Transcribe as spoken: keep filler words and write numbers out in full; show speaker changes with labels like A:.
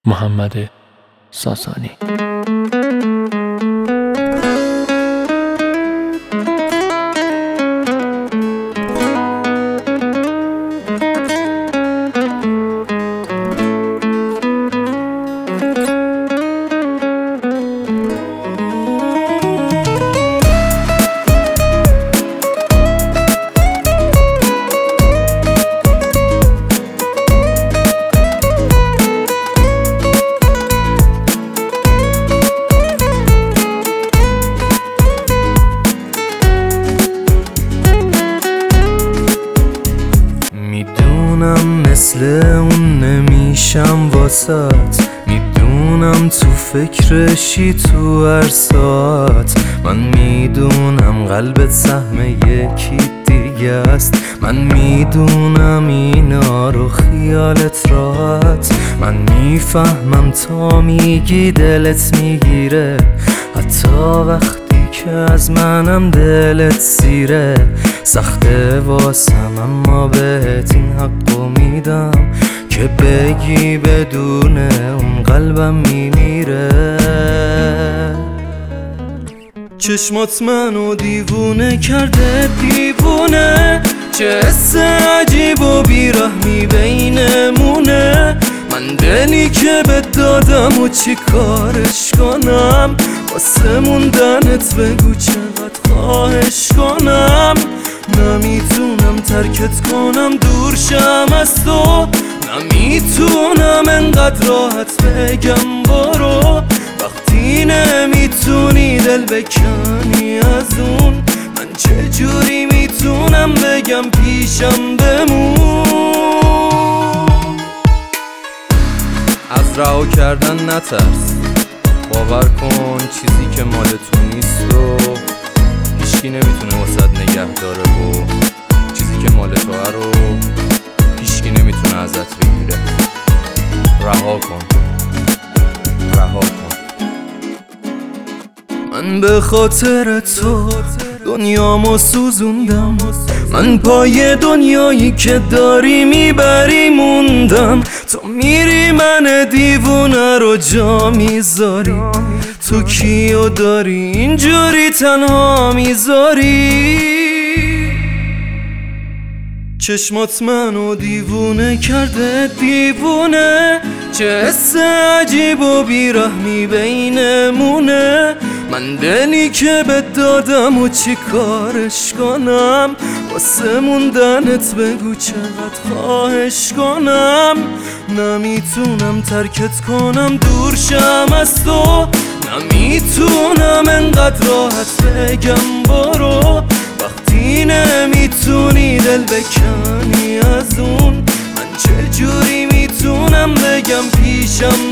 A: محمد ساسانی.
B: میدونم مثل اون نمیشم واسات، میدونم تو فکرشی تو هر ساعت. من میدونم قلبت سهم یکی دیگه است، من میدونم اینا رو خیالت راحت. من میفهمم تا میگی دلت میگیره، حتی وقتی که از منم دلت سیره. سخته واسم اما بهت این حقو میدم که بگی بدون اون قلبم میمیره. چشمات منو دیوونه کرده دیوونه، چه حس عجیب و بیرحمی بینمونه. من دلی که بهت دادم و چی کارش کنم، واسه موندنت بگو چقدر خواهش کنم. نمیتونم ترکت کنم دور شم از تو، نمیتونم انقدر راحت بگم برو. وقتی نمیتونی دل بکنی از اون، من چجوری میتونم بگم پیشم بمون. از رها کردن نترس، باور کن چیزی که مال تو نیست رو هیچکی نمیتونه واسد نگه داره، و چیزی که مال تو رو هیچکی نمیتونه ازت بگیره. رها کن، رها کن. من به خاطر تو دنیامو سوزوندم، من پای دنیایی که داری میبری موندم. تو میری من دیوونه رو جا میذاری، تو کیو داری اینجوری تنها میذاری. چشمات منو دیوونه کرده دیوونه، چه حس عجیب و بیرحمی بینمونه. من دلی که بهت دادم و چی کارش کنم، واسه موندنت بگو چقدر خواهش کنم. نمیتونم ترکت کنم دور شم از تو، نمیتونم انقدر راحت بگم برو. وقتی نمیتونی دل بکنی از اون، من چجوری میتونم بگم پیشم